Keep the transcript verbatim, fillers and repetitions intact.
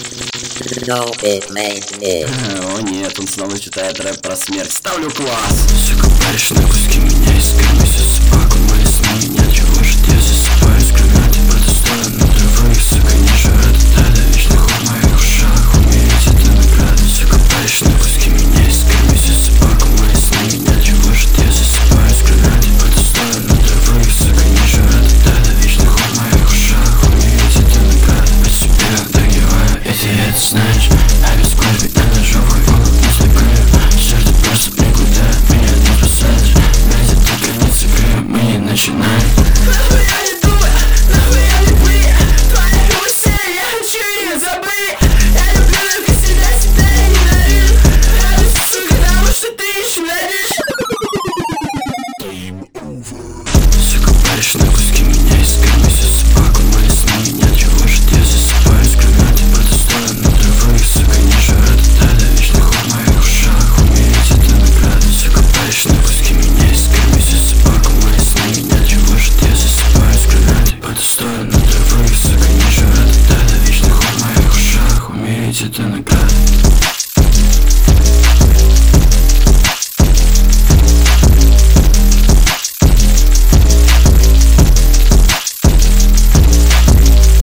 No, it made me. О нет, он снова читает рэп про смерть. Ставлю класс. Сука, паришь на куски меня, искай месяц собаку, мои сны меня. Чего же я засыпаю, скрывать по ту сторону травы. Сука, не жрет, да вечно хуй в моих ушах. Умереть это награда. Сука, паришь на куски меня, искай месяц собаку, мои сны меня. Чего же я засыпаю, скрывать по ту сторону травы. Сука, не жрет, да вечно хуй в моих ушах. Умереть это награда. По себе догиваю, если это знаешь. А без крови я ножовый волок не слепаю. Сердце просто никуда меня не бросаешь. Найдет до границы, края мы не начинаем. Нахуя не думай, нахуя не плыть. Твоя карусель, я хочу ее забыть. Я люблю только себя, себя я ненавижу. Радуйся, сука, тому, что ты еще надежь. Сука, паришь на куски меня, искай месяц собаку, мои сны меня. Чего же я засыпаю, скрывать по ту сторону травы. Сука, не жрет, да вечно хуй в моих ушах. Умереть это награда. Сука, паришь на куски меня, искай месяц собаку, мои сны меня. Чего же я засыпаю, скрывать по ту сторону травы. Сука, не жрет, да вечно хуй в моих ушах. Умереть это награда.